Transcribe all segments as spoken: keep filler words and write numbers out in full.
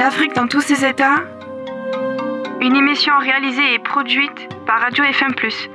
L'Afrique dans tous ses états. Une émission réalisée et produite par Radio F M plus.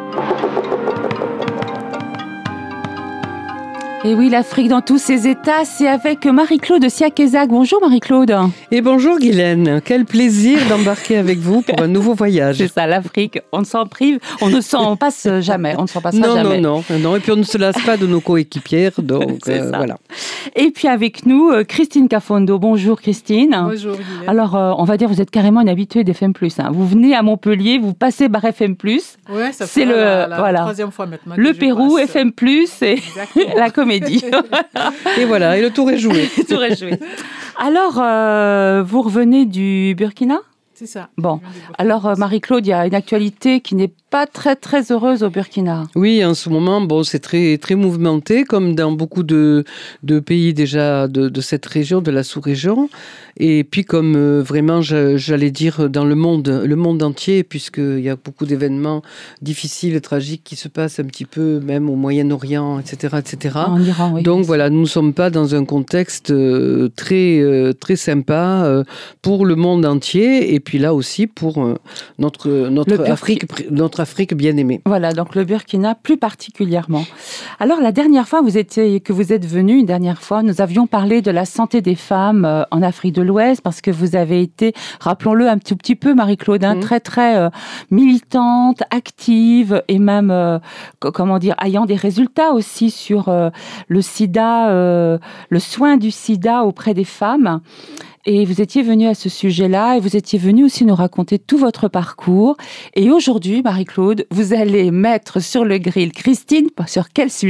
Et oui, l'Afrique dans tous ses états, c'est avec Marie-Claude Siakezac. Bonjour Marie-Claude. Et bonjour Guylaine, quel plaisir d'embarquer avec vous pour un nouveau voyage. C'est ça, l'Afrique, on ne s'en prive, on ne s'en passe jamais, on ne s'en passera non, jamais. Non, non, non, et puis on ne se lasse pas de nos coéquipières, donc euh, voilà. Et puis avec nous, Christine Kafondo. Bonjour Christine. Bonjour Guylaine. Alors, euh, on va dire, vous êtes carrément une habituée d'F M plus. Hein. Vous venez à Montpellier, vous passez par F M plus. Ouais, ça c'est fait le, la, la voilà. troisième fois maintenant. Le que Pérou, je passe. F M plus et la comédie. Et voilà, et le tour est joué. Le tour est joué. Alors, euh, vous revenez du Burkina ? C'est ça. Bon, alors euh, Marie-Claude, il y a une actualité qui n'est pas très très heureuse au Burkina. Oui, en ce moment, bon, c'est très très mouvementé, comme dans beaucoup de, de pays déjà de, de cette région, de la sous-région, et puis comme euh, vraiment, j'allais dire, dans le monde, le monde entier, puisqu'il y a beaucoup d'événements difficiles et tragiques qui se passent un petit peu, même au Moyen-Orient, et cetera, et cetera. En Iran, oui. Donc voilà, nous ne sommes pas dans un contexte euh, très euh, très sympa euh, pour le monde entier, et puis là aussi pour euh, notre notre Burki... Afrique notre Afrique bien aimée. Voilà, donc le Burkina plus particulièrement. Alors la dernière fois vous étiez, que vous êtes venu, une dernière fois, nous avions parlé de la santé des femmes euh, en Afrique de l'Ouest, parce que vous avez été, rappelons-le un tout petit peu Marie-Claude, hein, mmh. très très euh, militante, active et même, euh, comment dire, ayant des résultats aussi sur euh, le sida, euh, le soin du sida auprès des femmes. Et vous étiez venu à ce sujet-là et vous étiez venu aussi nous raconter tout votre parcours. Et aujourd'hui, Marie-Claude, vous allez mettre sur le grill Christine, sur quel sujet ?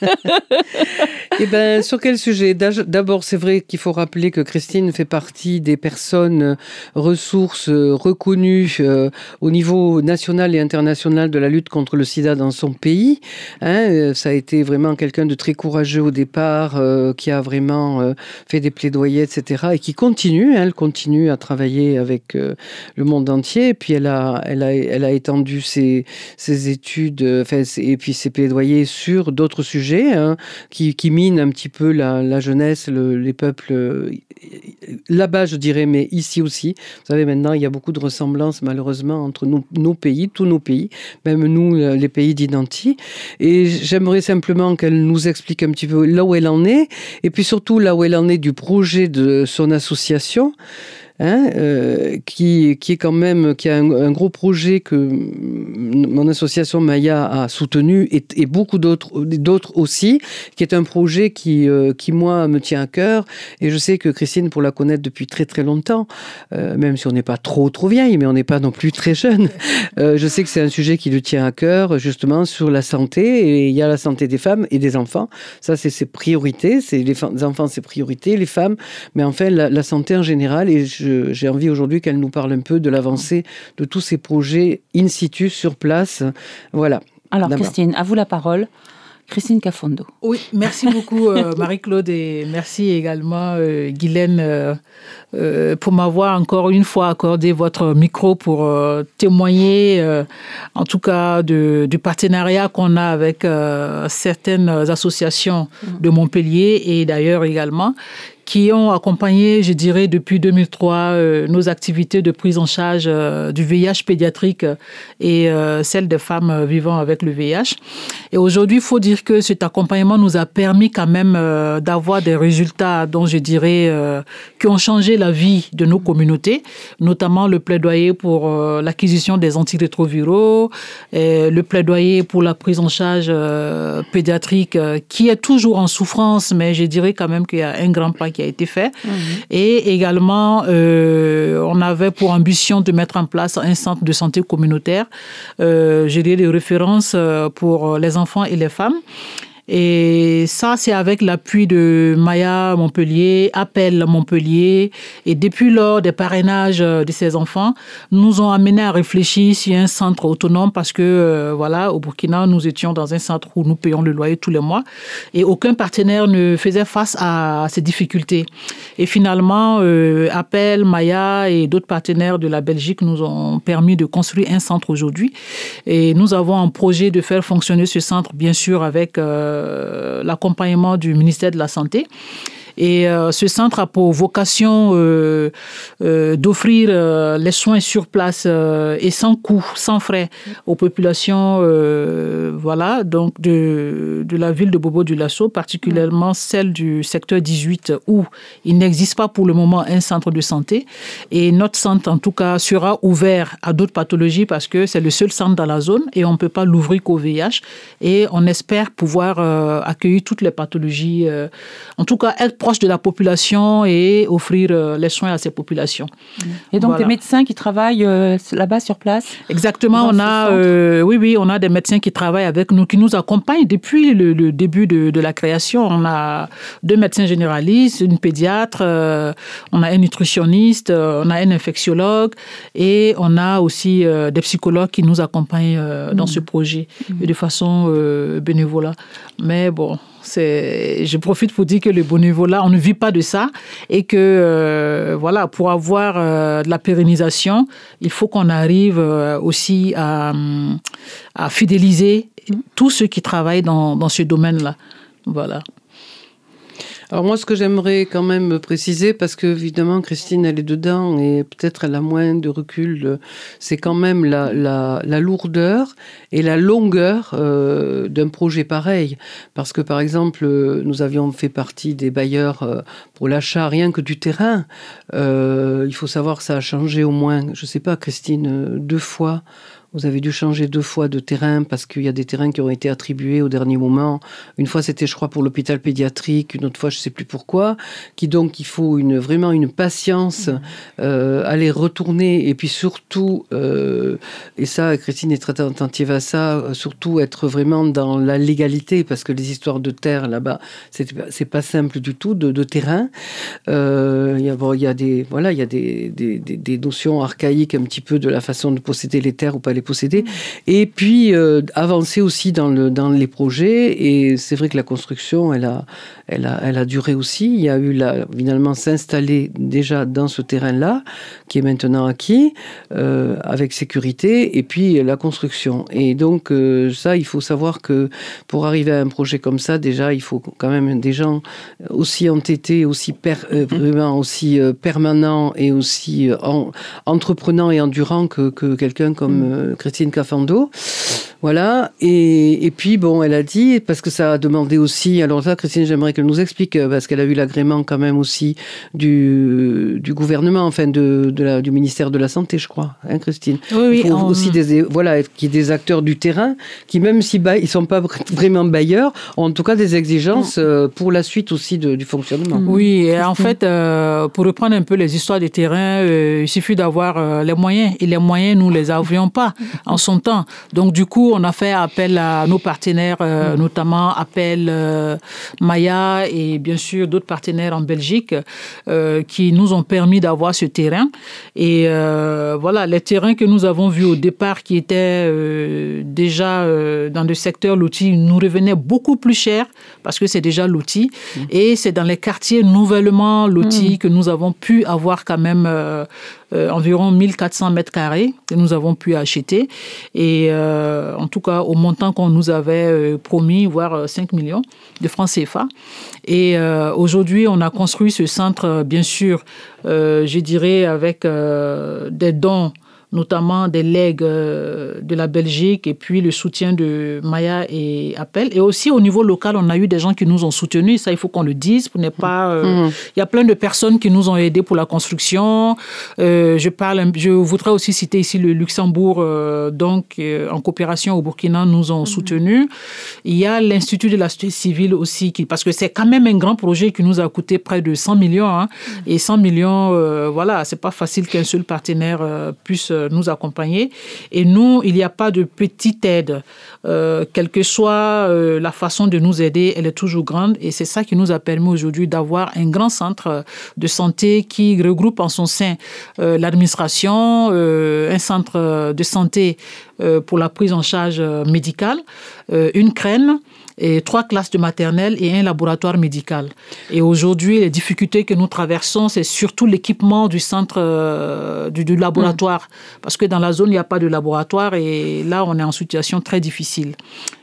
Eh bien, sur quel sujet ? D'abord, c'est vrai qu'il faut rappeler que Christine fait partie des personnes ressources reconnues euh, au niveau national et international de la lutte contre le sida dans son pays. Hein, ça a été vraiment quelqu'un de très courageux au départ, euh, qui a vraiment euh, fait des plaidoyers, et cetera, et qui continue, hein, elle continue à travailler avec euh, le monde entier, et puis elle a, elle a, elle a étendu ses, ses études, enfin, ses, et puis ses plaidoyers sur d'autres sujets, hein, qui, qui minent un petit peu la, la jeunesse, le, les peuples, euh, là-bas je dirais, mais ici aussi. Vous savez, maintenant il y a beaucoup de ressemblances malheureusement entre nos, nos pays, tous nos pays, même nous, les pays d'Identi, et j'aimerais simplement qu'elle nous explique un petit peu là où elle en est, et puis surtout là où elle en est du projet de son association association, hein, euh, qui, qui est quand même qui a un, un gros projet que mon association Maya a soutenu et, et beaucoup d'autres, d'autres aussi, qui est un projet qui, euh, qui moi me tient à cœur, et je sais que Christine, pour la connaître depuis très très longtemps, euh, même si on n'est pas trop trop vieille, mais on n'est pas non plus très jeune, euh, je sais que c'est un sujet qui lui tient à cœur, justement sur la santé, et il y a la santé des femmes et des enfants, ça c'est ses priorités, c'est les, les enfants c'est priorité, les femmes, mais enfin la, la santé en général, et je j'ai envie aujourd'hui qu'elle nous parle un peu de l'avancée de tous ces projets in situ, sur place. Voilà. Alors, d'abord. Christine, à vous la parole. Christine Kafondo. Oui, merci beaucoup euh, Marie-Claude, et merci également euh, Guylaine euh, euh, pour m'avoir encore une fois accordé votre micro pour euh, témoigner euh, en tout cas de, du partenariat qu'on a avec euh, certaines associations de Montpellier et d'ailleurs également qui ont accompagné, je dirais, depuis deux mille trois, euh, nos activités de prise en charge euh, du V I H pédiatrique et euh, celles des femmes vivant avec le V I H. Et aujourd'hui, il faut dire que cet accompagnement nous a permis quand même euh, d'avoir des résultats dont je dirais euh, qui ont changé la vie de nos communautés, notamment le plaidoyer pour euh, l'acquisition des antirétroviraux, et le plaidoyer pour la prise en charge euh, pédiatrique euh, qui est toujours en souffrance, mais je dirais quand même qu'il y a un grand pas qui a été fait. Mmh. Et également, euh, on avait pour ambition de mettre en place un centre de santé communautaire, euh, j'ai des références pour les enfants et les femmes. Et ça, c'est avec l'appui de Maya Montpellier, Appel Montpellier. Et depuis lors des parrainages de ces enfants, nous ont amené à réfléchir sur un centre autonome parce que, euh, voilà, au Burkina, nous étions dans un centre où nous payons le loyer tous les mois et aucun partenaire ne faisait face à ces difficultés. Et finalement, euh, Appel, Maya et d'autres partenaires de la Belgique nous ont permis de construire un centre aujourd'hui. Et nous avons un projet de faire fonctionner ce centre, bien sûr, avec euh, l'accompagnement du ministère de la Santé. Et euh, ce centre a pour vocation euh, euh, d'offrir euh, les soins sur place euh, et sans coût, sans frais aux populations euh, voilà, donc de, de la ville de Bobo-Dioulasso, particulièrement celle du secteur dix-huit où il n'existe pas pour le moment un centre de santé. Et notre centre, en tout cas, sera ouvert à d'autres pathologies parce que c'est le seul centre dans la zone et on ne peut pas l'ouvrir qu'au V I H. Et on espère pouvoir euh, accueillir toutes les pathologies, euh, en tout cas être proche de la population et offrir euh, les soins à ces populations. Et donc voilà. Des médecins qui travaillent euh, là-bas sur place? Exactement, on a, euh, oui, oui, on a des médecins qui travaillent avec nous, qui nous accompagnent depuis le, le début de, de la création. On a deux médecins généralistes, une pédiatre, euh, on a un nutritionniste, euh, on a un infectiologue et on a aussi euh, des psychologues qui nous accompagnent euh, dans mmh. ce projet mmh. de façon euh, bénévolat. Mais bon, c'est, je profite pour dire que le bénévolat, on ne vit pas de ça et que euh, voilà, pour avoir euh, de la pérennisation, il faut qu'on arrive euh, aussi à, à fidéliser tous ceux qui travaillent dans, dans ce domaine-là. Voilà. Alors moi, ce que j'aimerais quand même préciser, parce que évidemment Christine, elle est dedans et peut-être elle a moins de recul, c'est quand même la, la, la lourdeur et la longueur euh, d'un projet pareil. Parce que par exemple, nous avions fait partie des bailleurs euh, pour l'achat rien que du terrain. Euh, il faut savoir que ça a changé au moins, je ne sais pas Christine, deux fois. Vous avez dû changer deux fois de terrain parce qu'il y a des terrains qui ont été attribués au dernier moment. Une fois, c'était, je crois, pour l'hôpital pédiatrique. Une autre fois, je ne sais plus pourquoi. Qui donc, il faut une, vraiment une patience, euh, aller retourner. Et puis surtout, euh, et ça, Christine est très attentive à ça, surtout être vraiment dans la légalité parce que les histoires de terre là-bas, c'est, c'est pas simple du tout, de, de terrain. Euh, il y a, bon, il y a des, voilà, il y a des, des, des, des notions archaïques un petit peu de la façon de posséder les terres ou pas les posséder, et puis euh, avancer aussi dans, le, dans les projets, et c'est vrai que la construction, elle a, elle a, elle a duré aussi, il y a eu là, finalement, s'installer déjà dans ce terrain-là, qui est maintenant acquis, euh, avec sécurité, et puis la construction. Et donc, euh, ça, il faut savoir que pour arriver à un projet comme ça, déjà, il faut quand même des gens aussi entêtés, aussi per, euh, vraiment aussi euh, permanents, et aussi euh, en, entreprenants et endurants que, que quelqu'un comme euh, Christine Cafando. Voilà. Et, et puis, bon, elle a dit, parce que ça a demandé aussi, alors ça, Christine, j'aimerais qu'elle nous explique, parce qu'elle a eu l'agrément quand même aussi du, du gouvernement, enfin, de, de la, du ministère de la Santé, je crois, hein, Christine? Oui, oui. Il faut on... aussi des, voilà, qui des acteurs du terrain, qui même si ba- ils sont pas vraiment bailleurs, ont en tout cas des exigences euh, pour la suite aussi de, du fonctionnement. Oui, et en fait, euh, pour reprendre un peu les histoires des terrains, euh, il suffit d'avoir euh, les moyens, et les moyens, nous les avions pas en son temps. Donc, du coup, on a fait appel à nos partenaires, euh, notamment Appel euh, Maya et bien sûr d'autres partenaires en Belgique euh, qui nous ont permis d'avoir ce terrain. Et euh, voilà, les terrains que nous avons vus au départ qui étaient euh, déjà euh, dans le secteur loti nous revenaient beaucoup plus cher parce que c'est déjà loti. Mmh. Et c'est dans les quartiers nouvellement lotis mmh. que nous avons pu avoir quand même euh, Euh, environ mille quatre cents mètres carrés que nous avons pu acheter. Et euh, en tout cas, au montant qu'on nous avait euh, promis, voire cinq millions de francs C F A. Et euh, aujourd'hui, on a construit ce centre, bien sûr, euh, je dirais, avec euh, des dons, notamment des legs de la Belgique et puis le soutien de Maya et Appel. Et aussi au niveau local, on a eu des gens qui nous ont soutenus. Ça, il faut qu'on le dise pour ne pas... Euh, mmh. Il y a plein de personnes qui nous ont aidés pour la construction. Euh, je parle, je voudrais aussi citer ici le Luxembourg, euh, donc euh, en coopération au Burkina, nous ont mmh. soutenus. Il y a l'Institut de la société civile aussi, qui, parce que c'est quand même un grand projet qui nous a coûté près de cent millions. Hein, mmh. Et cent millions, euh, voilà, c'est pas facile qu'un seul partenaire euh, puisse nous accompagner. Et nous, il n'y a pas de petite aide. Euh, quelle que soit euh, la façon de nous aider, elle est toujours grande. Et c'est ça qui nous a permis aujourd'hui d'avoir un grand centre de santé qui regroupe en son sein euh, l'administration, euh, un centre de santé euh, pour la prise en charge médicale, euh, une crène, et trois classes de maternelle et un laboratoire médical. Et aujourd'hui, les difficultés que nous traversons, c'est surtout l'équipement du centre, euh, du, du laboratoire. Mmh. Parce que dans la zone, il n'y a pas de laboratoire et là, on est en situation très difficile.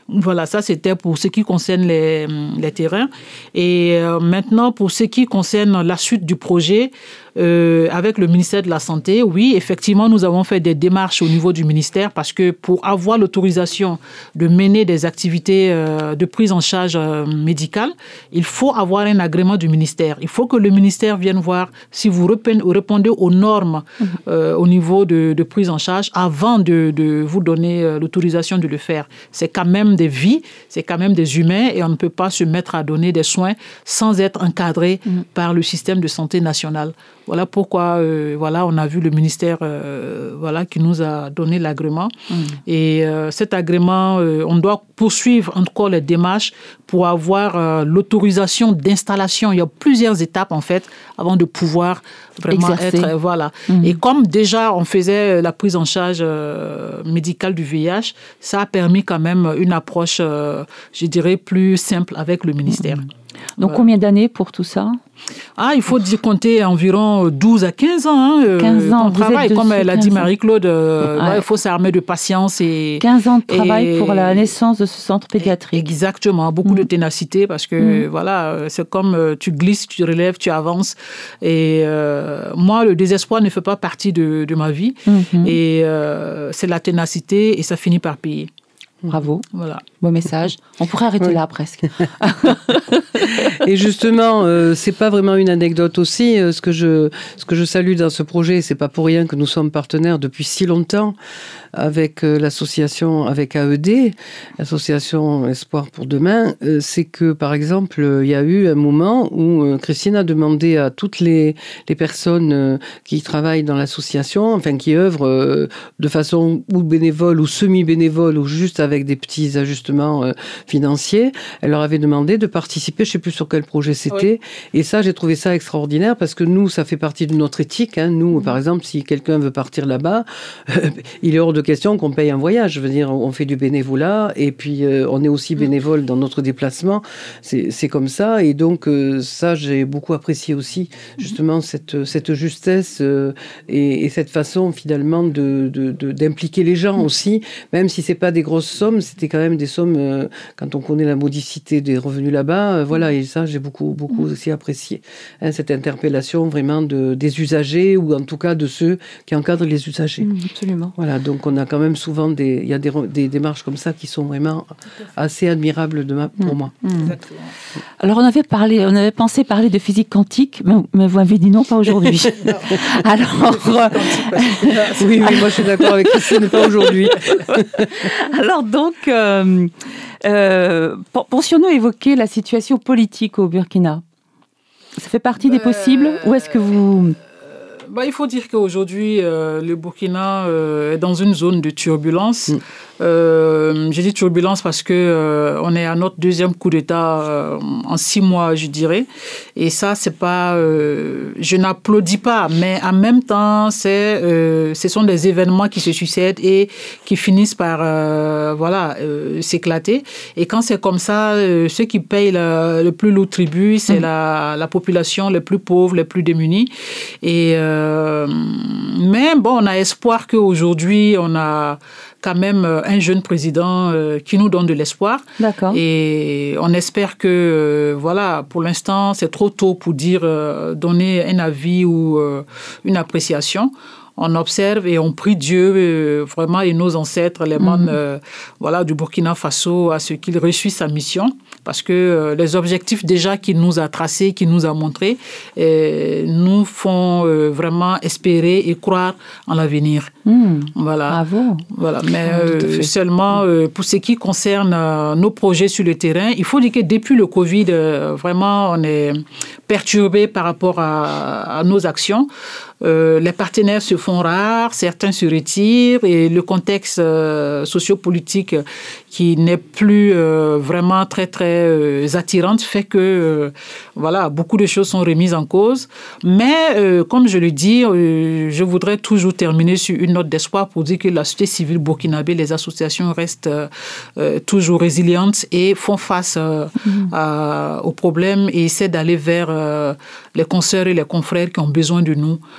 Voilà, ça c'était pour ce qui concerne les, les terrains. Et euh, maintenant, pour ce qui concerne la suite du projet, euh, avec le ministère de la Santé, oui, effectivement, nous avons fait des démarches au niveau du ministère parce que pour avoir l'autorisation de mener des activités euh, de prise en charge euh, médicale, il faut avoir un agrément du ministère. Il faut que le ministère vienne voir si vous répondez aux normes euh, au niveau de, de prise en charge avant de, de vous donner euh, l'autorisation de le faire. C'est quand même des vies, c'est quand même des humains et on ne peut pas se mettre à donner des soins sans être encadré mmh. par le système de santé national. Voilà pourquoi euh, voilà, on a vu le ministère euh, voilà, qui nous a donné l'agrément. Mmh. Et euh, cet agrément, euh, on doit poursuivre encore les démarches pour avoir euh, l'autorisation d'installation. Il y a plusieurs étapes en fait avant de pouvoir vraiment Exercer. être... Euh, voilà. Mmh. Et comme déjà on faisait la prise en charge euh, médicale du V I H, ça a permis quand même une approche, euh, je dirais, plus simple avec le ministère. Mmh. Donc, voilà. Combien d'années pour tout ça ? Ah, il faut dire compter environ douze à quinze ans. Hein, quinze ans, on travaille, comme elle a dit Marie-Claude, euh, ouais. ouais, il faut s'armer de patience. Et, quinze ans de travail et, pour la naissance de ce centre pédiatrique. Exactement, beaucoup mmh. de ténacité parce que mmh. voilà, c'est comme tu glisses, tu relèves, tu avances. Et euh, moi, le désespoir ne fait pas partie de, de ma vie. Mmh. Et euh, c'est la ténacité et ça finit par payer. Bravo, voilà. Beau message. On pourrait arrêter oui. là presque. Et justement, euh, c'est pas vraiment une anecdote aussi. Euh, ce que je ce que je salue dans ce projet, c'est pas pour rien que nous sommes partenaires depuis si longtemps avec euh, l'association, avec A E D, l'association Espoir pour demain. Euh, c'est que par exemple, il y a eu un moment où euh, Christine a demandé à toutes les les personnes euh, qui travaillent dans l'association, enfin qui œuvrent euh, de façon ou bénévole ou semi-bénévole ou juste avec des petits ajustements euh, financiers, elle leur avait demandé de participer, je ne sais plus sur quel projet c'était, oui. Et ça, j'ai trouvé ça extraordinaire parce que nous, ça fait partie de notre éthique. Hein. Nous, mmh. par exemple, si quelqu'un veut partir là-bas, euh, il est hors de question qu'on paye un voyage. Je veux dire, on fait du bénévolat et puis euh, on est aussi bénévole dans notre déplacement. C'est, c'est comme ça. Et donc, euh, ça, j'ai beaucoup apprécié aussi, justement, cette, cette justesse euh, et, et cette façon, finalement, de, de, de, d'impliquer les gens aussi, même si ce n'est pas des grosses sommes, c'était quand même des sommes, euh, quand on connaît la modicité des revenus là-bas, euh, voilà, et ça, j'ai beaucoup, beaucoup aussi apprécié. Hein, cette interpellation vraiment de, des usagers, ou en tout cas de ceux qui encadrent les usagers. Mmh, absolument. Voilà, donc on a quand même souvent des, il y a des, des démarches comme ça qui sont vraiment assez admirables de ma, pour mmh. moi. Mmh. Alors on avait parlé, on avait pensé parler de physique quantique, mais, mais vous avez dit non, pas aujourd'hui. Alors, euh... oui, oui, moi je suis d'accord avec ça, mais pas aujourd'hui. Alors donc, euh, euh, pensionnons évoquer la situation politique au Burkina. Ça fait partie des possibles ou est-ce que vous... Bah, il faut dire qu'aujourd'hui, euh, le Burkina euh, est dans une zone de turbulence. Mm. Euh, j'ai dit turbulence parce que euh, on est à notre deuxième coup d'État euh, en six mois, je dirais. Et ça, c'est pas, euh, je n'applaudis pas, mais en même temps, c'est, euh, ce sont des événements qui se succèdent et qui finissent par, euh, voilà, euh, s'éclater. Et quand c'est comme ça, euh, ceux qui payent le, le plus lourd tribut, c'est mmh. la, la population les plus pauvres, les plus démunis. Et euh, mais bon, on a espoir qu'aujourd'hui, on a quand même un jeune président euh, qui nous donne de l'espoir. D'accord. Et on espère que, euh, voilà, pour l'instant, c'est trop tôt pour dire, euh, donner un avis ou euh, une appréciation. On observe et on prie Dieu euh, vraiment et nos ancêtres, les membres mmh. euh, voilà, du Burkina Faso, à ce qu'il réussisse sa mission. Parce que euh, les objectifs déjà qu'il nous a tracés, qu'il nous a montrés, euh, nous font euh, vraiment espérer et croire en l'avenir. Mmh. Voilà. Bravo. Voilà. Mais euh, seulement euh, pour ce qui concerne euh, nos projets sur le terrain, il faut dire que depuis le Covid, euh, vraiment, on est perturbé par rapport à, à nos actions. Euh, les partenaires se font rares, certains se retirent et le contexte euh, sociopolitique qui n'est plus euh, vraiment très très euh, attirant fait que euh, voilà, beaucoup de choses sont remises en cause. Mais euh, comme je le dis, euh, je voudrais toujours terminer sur une note d'espoir pour dire que la société civile burkinabé, les associations restent euh, toujours résilientes et font face euh, mmh. à, aux problèmes et essaient d'aller vers euh, les consoeurs et les confrères qui ont besoin de nous. Mmh.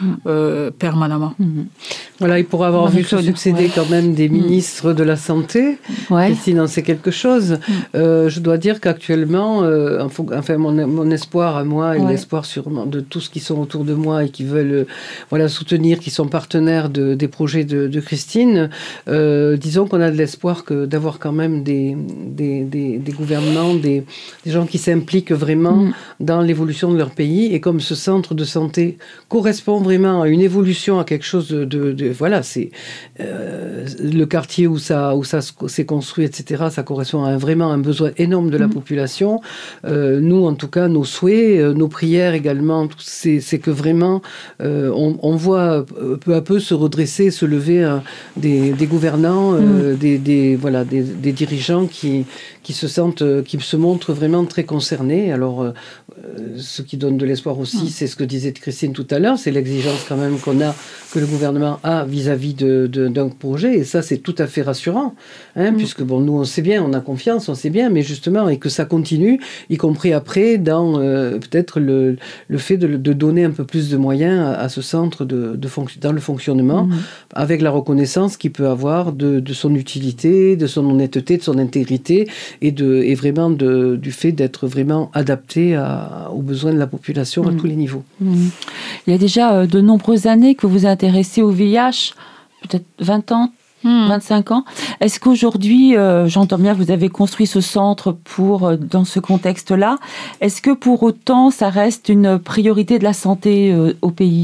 euh, permanemment. Mmh. Voilà, et pour avoir Marie vu se succéder ouais. quand même des ministres mmh. de la Santé, ouais. Christine en sait quelque chose. Mmh. Euh, je dois dire qu'actuellement, euh, enfin, mon, mon espoir à moi et ouais. l'espoir sûrement de tous qui sont autour de moi et qui veulent euh, voilà, soutenir, qui sont partenaires de, des projets de, de Christine, euh, disons qu'on a de l'espoir que, d'avoir quand même des, des, des, des gouvernements, des, des gens qui s'impliquent vraiment mmh. dans l'évolution de leur pays. Et comme ce centre de santé correspond vraiment à une évolution, à quelque chose de... de, de voilà, c'est euh, le quartier où ça, où ça s'est construit, et cetera. Ça correspond à un, vraiment un besoin énorme de la mmh. population. Euh, nous, en tout cas, nos souhaits, euh, nos prières également, c'est, c'est que vraiment, euh, on, on voit peu à peu se redresser, se lever euh, des, des gouvernants, euh, mmh. des, des, voilà, des, des dirigeants qui, qui se sentent, qui se montrent vraiment très concernés. Alors, euh, ce qui donne de l'espoir aussi, mmh. c'est ce que disait Christine tout à l'heure, c'est l'exigence quand même qu'on a, que le gouvernement a vis-à-vis de, de, d'un projet, et ça c'est tout à fait rassurant, hein, mmh. puisque bon, nous on sait bien, on a confiance, on sait bien, mais justement, et que ça continue, y compris après, dans euh, peut-être le, le fait de, de donner un peu plus de moyens à, à ce centre de, de fonc- dans le fonctionnement, mmh. avec la reconnaissance qu'il peut avoir de, de son utilité, de son honnêteté, de son intégrité, et, de, et vraiment de, du fait d'être vraiment adapté à, aux besoins de la population mmh. à tous les niveaux. Mmh. Il y a déjà de nombreuses années que vous vous intéressez au V I H, peut-être vingt ans, mmh. vingt-cinq ans. Est-ce qu'aujourd'hui, euh, j'entends bien, vous avez construit ce centre pour, euh, dans ce contexte-là. Est-ce que pour autant, ça reste une priorité de la santé euh, au pays ?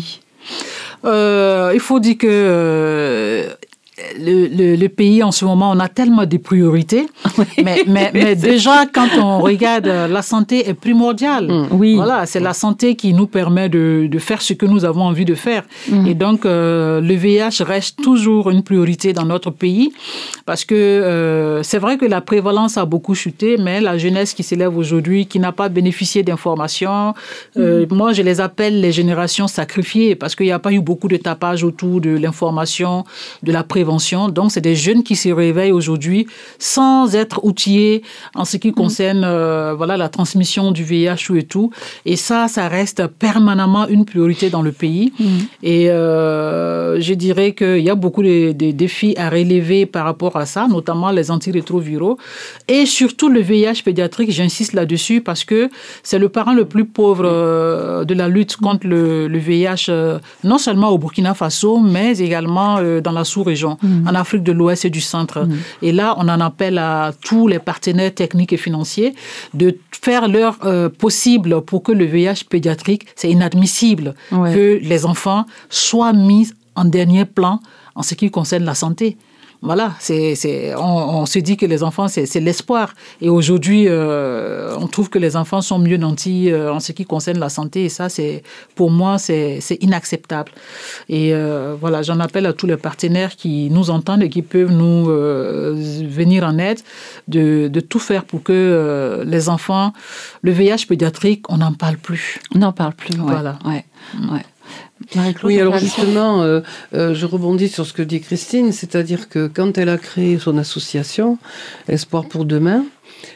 euh, Il faut dire que... Euh Le, le, le pays, en ce moment, on a tellement de priorités, oui. mais, mais, mais déjà, quand on regarde, la santé est primordiale. Mmh. Oui. Voilà, c'est la santé qui nous permet de, de faire ce que nous avons envie de faire. Mmh. Et donc, euh, le V I H reste toujours une priorité dans notre pays, parce que euh, c'est vrai que la prévalence a beaucoup chuté, mais la jeunesse qui s'élève aujourd'hui, qui n'a pas bénéficié d'informations, euh, mmh. moi, je les appelle les générations sacrifiées, parce qu'il n'y a pas eu beaucoup de tapage autour de l'information, de la prévention. Donc, c'est des jeunes qui se réveillent aujourd'hui sans être outillés en ce qui concerne mmh. euh, voilà, la transmission du V I H et tout. Et ça, ça reste permanemment une priorité dans le pays. Mmh. Et euh, je dirais qu'il y a beaucoup de, de défis à relever par rapport à ça, notamment les antirétroviraux. Et surtout le V I H pédiatrique, j'insiste là-dessus parce que c'est le parent le plus pauvre euh, de la lutte contre le, le V I H, euh, non seulement au Burkina Faso, mais également euh, dans la sous-région. Mmh. En Afrique de l'Ouest et du Centre. Mmh. Et là, on en appelle à tous les partenaires techniques et financiers de faire leur euh, possible pour que le V I H pédiatrique, c'est inadmissible ouais. que les enfants soient mis en dernier plan en ce qui concerne la santé. Voilà, c'est, c'est, on, on se dit que les enfants, c'est, c'est l'espoir. Et aujourd'hui, euh, on trouve que les enfants sont mieux nantis euh, en ce qui concerne la santé. Et ça, c'est, pour moi, c'est, c'est inacceptable. Et euh, voilà, j'en appelle à tous les partenaires qui nous entendent et qui peuvent nous euh, venir en aide, de, de tout faire pour que euh, les enfants, le V I H pédiatrique, on n'en parle plus. On n'en parle plus, ouais. Voilà. Ouais, ouais. Marie-Claude, oui, alors justement, euh, euh, je rebondis sur ce que dit Christine, c'est-à-dire que quand elle a créé son association Espoir pour demain,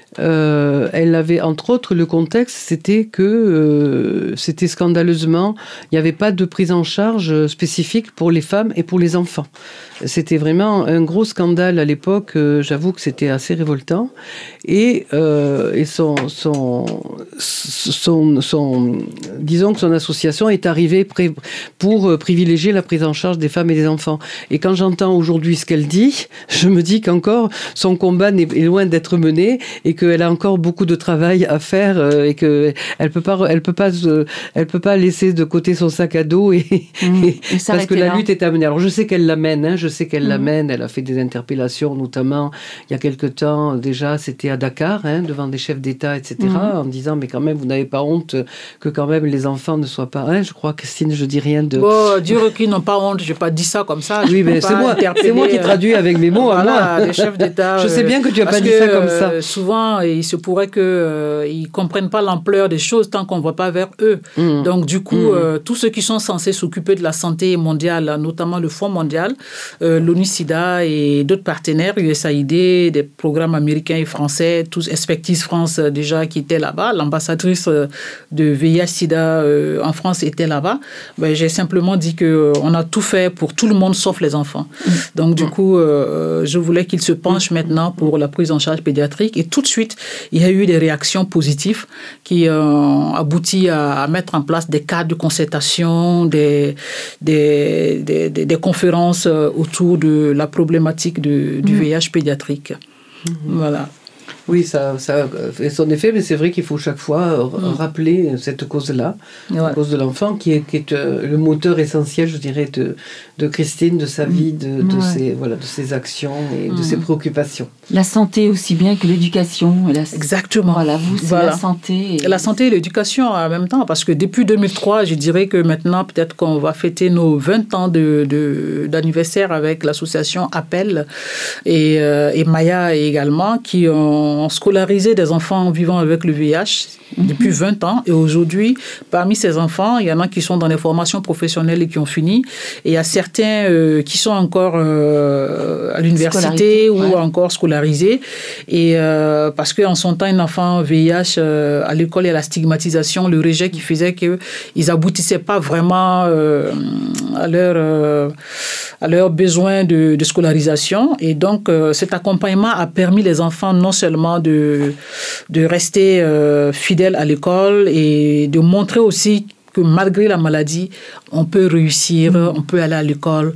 euh, elle avait entre autres le contexte, c'était que euh, c'était scandaleusement, il n'y avait pas de prise en charge spécifique pour les femmes et pour les enfants. C'était vraiment un gros scandale à l'époque. Euh, j'avoue que c'était assez révoltant. Et, euh, et son, son, son, son, disons que son association est arrivée pré- pour privilégier la prise en charge des femmes et des enfants. Et quand j'entends aujourd'hui ce qu'elle dit, je me dis qu'encore son combat n'est, est loin d'être mené et qu'elle a encore beaucoup de travail à faire euh, et que elle peut pas, elle peut pas, euh, elle peut pas laisser de côté son sac à dos et, mmh. et parce que la là. lutte est à mener. Alors je sais qu'elle l'amène, hein, je sais qu'elle mmh. l'amène. Elle a fait des interpellations, notamment il y a quelque temps déjà, c'était à Dakar, hein, devant des chefs d'État, et cetera, mmh. en disant mais quand même vous n'avez pas honte que quand même les enfants ne soient pas. Hein, je crois, Christine, je dis rien de. Bon, Dieu qu'ils n'ont pas honte. J'ai pas dit ça comme ça. Oui, mais c'est moi, c'est moi qui traduis avec mes mots. Voilà, à moi. Les chefs d'État. Je sais bien que tu as pas dit que, ça comme ça. Euh, souvent, enfants, il se pourrait qu'ils euh, ne comprennent pas l'ampleur des choses tant qu'on ne va pas vers eux. Mmh. Donc, du coup, mmh. euh, tous ceux qui sont censés s'occuper de la santé mondiale, notamment le Fonds mondial, euh, l'ONU-SIDA et d'autres partenaires, U S A I D, des programmes américains et français, tous Expertise France euh, déjà qui étaient là-bas, l'ambassadrice euh, de V I H-SIDA euh, en France était là-bas, ben, j'ai simplement dit qu'on euh, a tout fait pour tout le monde sauf les enfants. Mmh. Donc, du mmh. coup, euh, je voulais qu'ils se penchent maintenant pour la prise en charge pédiatrique. Et tout de suite, il y a eu des réactions positives qui ont abouti à, à mettre en place des cadres de concertation, des, des, des, des, des conférences autour de la problématique de, du mmh. V I H pédiatrique. Mmh. Voilà. Oui, ça, ça fait son effet, mais c'est vrai qu'il faut chaque fois mmh. rappeler cette cause-là, ouais. la cause de l'enfant, qui est, qui est euh, le moteur essentiel, je dirais, de, de Christine, de sa vie, de, de, ouais. ses, voilà, de ses actions et mmh. de ses préoccupations. La santé aussi bien que l'éducation. La... Exactement. Voilà, vous, c'est voilà. la santé. Et... La santé et l'éducation en même temps, parce que depuis deux mille trois, je dirais que maintenant, peut-être qu'on va fêter nos vingt ans de, de, d'anniversaire avec l'association Appel et, euh, et Maya également, qui ont scolarisé des enfants vivant avec le V I H mmh. depuis vingt ans. Et aujourd'hui, parmi ces enfants, il y en a qui sont dans des formations professionnelles et qui ont fini. Et il y a certains euh, qui sont encore euh, à l'université ou ouais. encore scolarisés. Et euh, parce qu'en son temps, un enfant V I H euh, à l'école, il y a la stigmatisation, le rejet qui faisait qu'ils n'aboutissaient pas vraiment euh, à leur... Euh, à leurs besoins de, de scolarisation. Et donc, euh, cet accompagnement a permis les enfants non seulement de, de rester euh, fidèles à l'école et de montrer aussi que malgré la maladie, on peut réussir, mmh. on peut aller à l'école.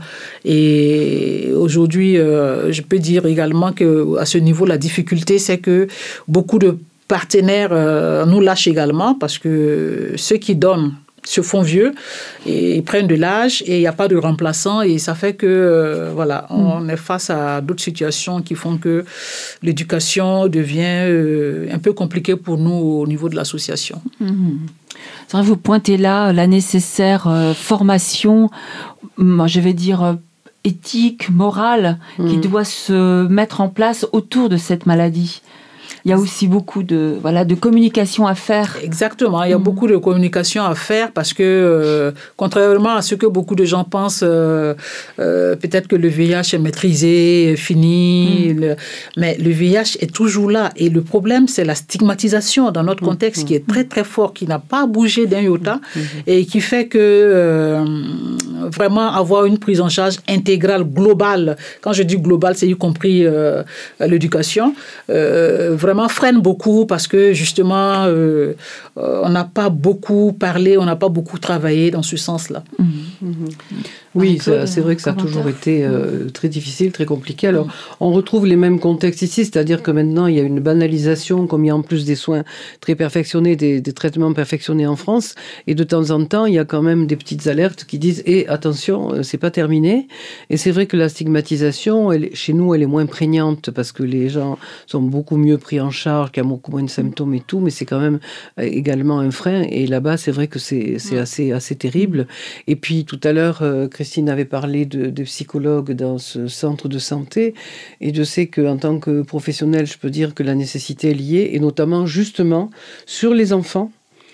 Et aujourd'hui, euh, je peux dire également qu'à ce niveau, la difficulté, c'est que beaucoup de partenaires euh, nous lâchent également parce que ceux qui donnent se font vieux et ils prennent de l'âge et il n'y a pas de remplaçant et ça fait que euh, voilà, on est face à d'autres situations qui font que l'éducation devient euh, un peu compliquée pour nous au niveau de l'association. Mmh. C'est vrai, vous pointez là la nécessaire euh, formation, moi, je vais dire euh, éthique, morale, mmh. qui doit se mettre en place autour de cette maladie. Il y a aussi beaucoup de, voilà, de communication à faire. Exactement, il y a mmh. beaucoup de communication à faire parce que, euh, contrairement à ce que beaucoup de gens pensent, euh, euh, peut-être que le V I H est maîtrisé, fini, mmh. le, mais le V I H est toujours là. Et le problème, c'est la stigmatisation dans notre contexte mmh. qui est très, très fort, qui n'a pas bougé d'un iota mmh. et qui fait que euh, vraiment avoir une prise en charge intégrale, globale, quand je dis globale, c'est y compris euh, l'éducation, euh, vraiment freine beaucoup parce que justement euh, euh, on n'a pas beaucoup parlé, on n'a pas beaucoup travaillé dans ce sens-là. Mmh. Mmh. Oui, ça, c'est vrai que ça a toujours été euh, très difficile, très compliqué. Alors, on retrouve les mêmes contextes ici, c'est-à-dire que maintenant, il y a une banalisation, comme il y a en plus des soins très perfectionnés, des, des traitements perfectionnés en France, et de temps en temps, il y a quand même des petites alertes qui disent « Eh, attention, c'est pas terminé ». Et c'est vrai que la stigmatisation, elle, chez nous, elle est moins prégnante, parce que les gens sont beaucoup mieux pris en charge, qu'il y a beaucoup moins de symptômes et tout, mais c'est quand même également un frein. Et là-bas, c'est vrai que c'est, c'est assez, assez terrible. Et puis, tout à l'heure, euh, Christine avait parlé de, de psychologues dans ce centre de santé, et je sais qu'en tant que professionnel, je peux dire que la nécessité est liée, et notamment justement sur les enfants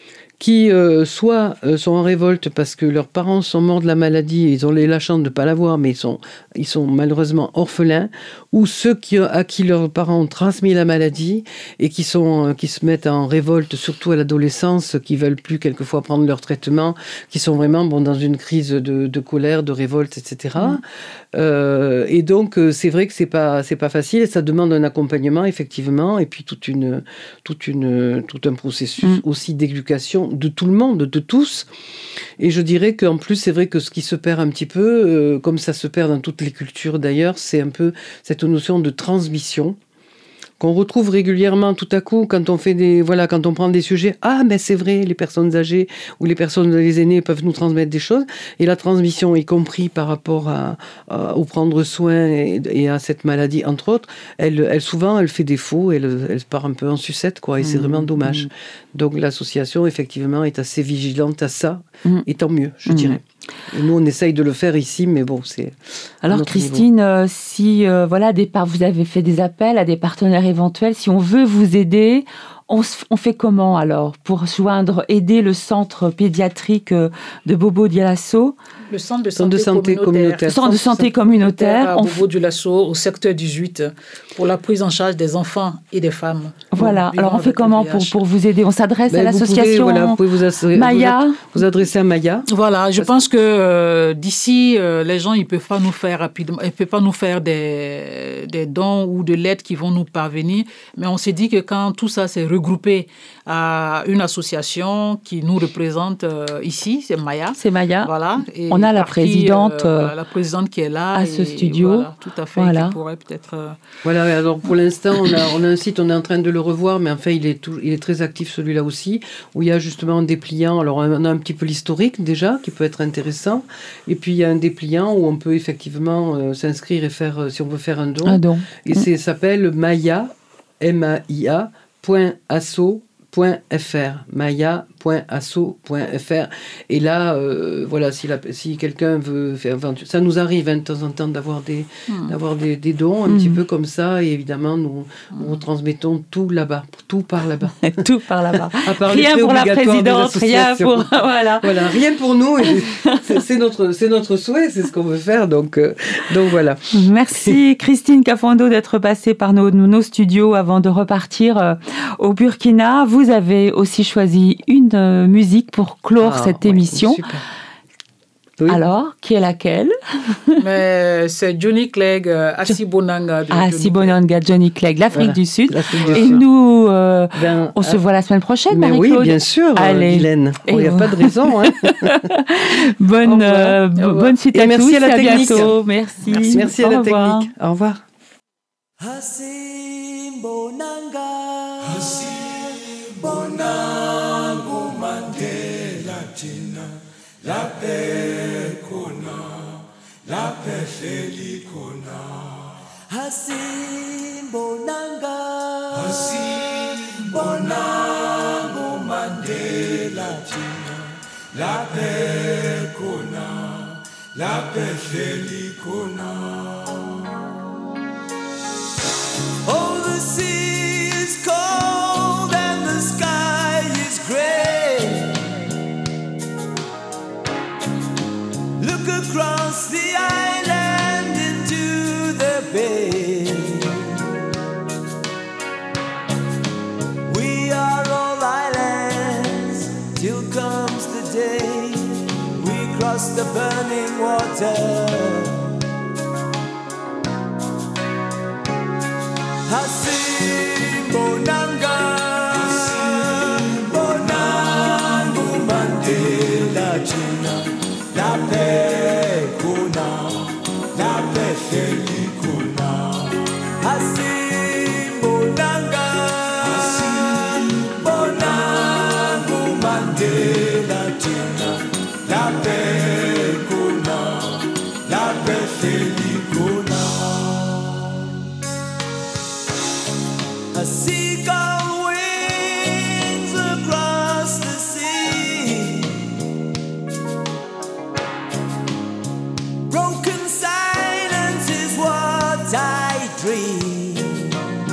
qui euh, soit euh, sont en révolte parce que leurs parents sont morts de la maladie et ils ont la chance de ne pas l'avoir, mais ils sont, ils sont malheureusement orphelins, ou ceux qui, à qui leurs parents ont transmis la maladie et qui, sont, euh, qui se mettent en révolte, surtout à l'adolescence, qui ne veulent plus quelquefois prendre leur traitement, qui sont vraiment bon, dans une crise de, de colère, de révolte, et cetera. Mmh. Euh, et donc, c'est vrai que ce n'est pas, c'est pas facile et ça demande un accompagnement, effectivement, et puis toute une, toute une, tout un processus mmh. aussi d'éducation de tout le monde, de tous. Et je dirais qu'en plus, c'est vrai que ce qui se perd un petit peu, euh, comme ça se perd dans toutes les cultures d'ailleurs, c'est un peu cette notion de transmission qu'on retrouve régulièrement tout à coup quand on fait des, voilà, quand on prend des sujets. Ah, mais c'est vrai, les personnes âgées ou les personnes, les aînés peuvent nous transmettre des choses. Et la transmission, y compris par rapport à, à au prendre soin et, et à cette maladie, entre autres, elle, elle souvent, elle fait défaut, elle, elle part un peu en sucette, quoi. Et mmh, c'est vraiment dommage. Mmh. Donc l'association, effectivement, est assez vigilante à ça. Mmh. Et tant mieux, je mmh. dirais. Et nous, on essaye de le faire ici, mais bon, c'est... Alors, Christine, euh, si, euh, voilà, des par... vous avez fait des appels à des partenaires éventuelle, si on veut vous aider, on, on fait comment alors pour joindre, aider le centre pédiatrique de Bobo Dioulasso? Le centre de santé, centre de santé communautaire. communautaire. Centre de santé communautaire. À on Bobo Dioulasso, au secteur dix-huit, pour la prise en charge des enfants et des femmes. Voilà. Alors, on fait comment pour, pour vous aider? On s'adresse ben, à l'association voilà, vous pouvez vous, adresser, Maya. Vous, vous adresser à Maya. Voilà. Je pense que euh, d'ici, euh, les gens, ils peuvent pas nous faire rapidement, ils peuvent pas nous faire des, des dons ou de l'aide qui vont nous parvenir. Mais on s'est dit que quand tout ça s'est regroupé à une association qui nous représente euh, ici, c'est Maya. C'est Maya. Voilà. Et on a la présidente. Euh, voilà, la présidente qui est là. À ce studio. Voilà, tout à fait. Voilà. Qui pourrait peut-être. Euh... Voilà. Alors pour l'instant, on a, on a un site, on est en train de le revoir, mais en fait, il est, tout, il est très actif celui-là aussi, où il y a justement un dépliant. Alors on a un petit peu l'historique déjà, qui peut être intéressant. Et puis il y a un dépliant où on peut effectivement euh, s'inscrire et faire, euh, si on veut faire un don. Un don. Et mmh. c'est s'appelle Maya, M A I A, point asso. .fr, maya point asso point fr. Et là, euh, voilà, si, la, si quelqu'un veut faire... Enfin, ça nous arrive hein, de temps en temps d'avoir des, mmh. d'avoir des, des dons, un mmh. petit peu comme ça, et évidemment, nous, mmh. nous retransmettons tout là-bas, tout par là-bas. Tout par là-bas. Rien pour la présidente, rien pour... Voilà. Voilà, rien pour nous, et c'est, c'est, notre, c'est notre souhait, c'est ce qu'on veut faire, donc, euh, donc voilà. Merci Christine Kafando d'être passée par nos, nos studios avant de repartir euh, au Burkina. Vous Vous avez aussi choisi une euh, musique pour clore ah, cette ouais, émission. Oui. Alors, qui est laquelle? Mais c'est Johnny Clegg, euh, Asibonanga. Asibonanga, Johnny Clegg, l'Afrique voilà, du Sud. L'Afrique du Et Sud. nous, euh, ben, on euh, se voit la semaine prochaine, Marie-Claude. Oui, bien sûr, Allez. Guylaine. Il n'y a pas de raison. Hein. bonne, euh, bonne suite à merci tous. À la à technique. Bientôt. Merci. Merci, merci à la revoir. technique. Au revoir. Bonangu Mandela Jina Lape Kona Lape Feli Kona Hasim Bonanga Hasim Bonangu Mandela Jina Lape Kona Lape Feli Kona. Oh, the sea is cold and the sky is gray. Look across the island into the bay. We are all islands till comes the day we cross the burning water. Hasim Bonanga, Bonangu Mandela Jina, Lape Kuna, Lape Feli Kuna. Hasim Bonanga, Bonangu Mandela Jina, Lape Kuna, Lape Feli Kuna. A seagull wings across the sea. Broken silence is what I dream.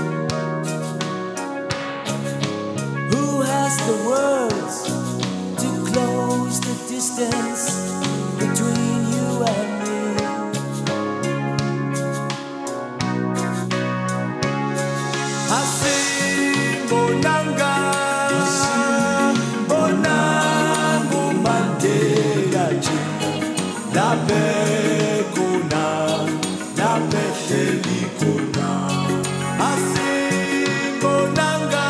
Who has the words to close the distance between you and me? Hasim Bonanga, Bonangu Mandela Jina, Lape Kuna, Lape Feli Kuna. Hasim Bonanga,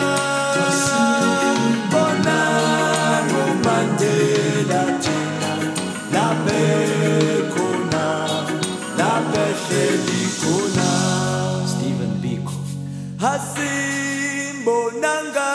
Bonangu Mandela Jina, Lape Kuna, Lape Feli Kuna. Stephen Biko. Hasim Bonanga,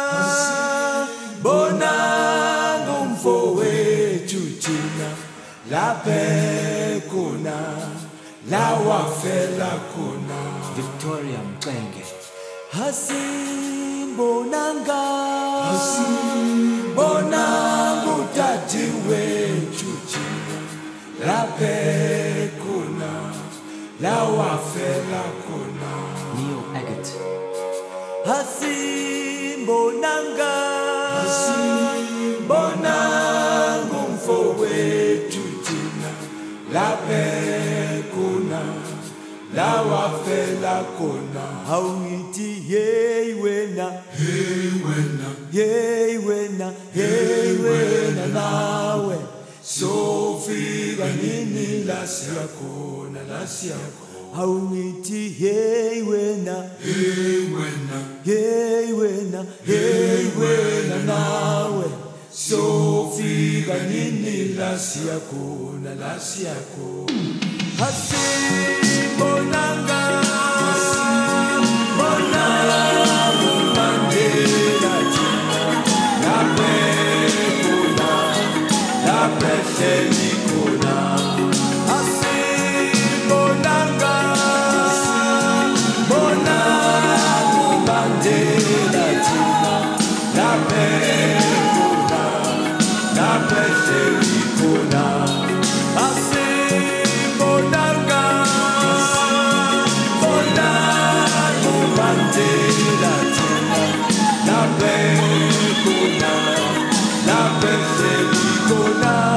Bonangu mfowe chuchina, Lape Kuna, Lawafela Kuna. Victoria Mkenge. Hasim Bonanga, Hasim Bonangu tatiwe chuchina, Lape Kuna, Lawafela Kuna. Neil Agate. asibonanga umfowethu thina laphe khona la wafela khona awungithi hey wena hey wena hey wena hey wena nawe sofika nini la siyakhona la siyakhona awungithi hey wena hey wena hey wena hey wena nawe sofika nini la siyakhona la siyakhona asibonanga asibonanga Mandela thina laphe khona laphe hleli khona asibonanga asibonanga Mandela thina laphe khona laphe hleli khona asibonanga asibonanga Mandela thina laphe khona laphe hleli khona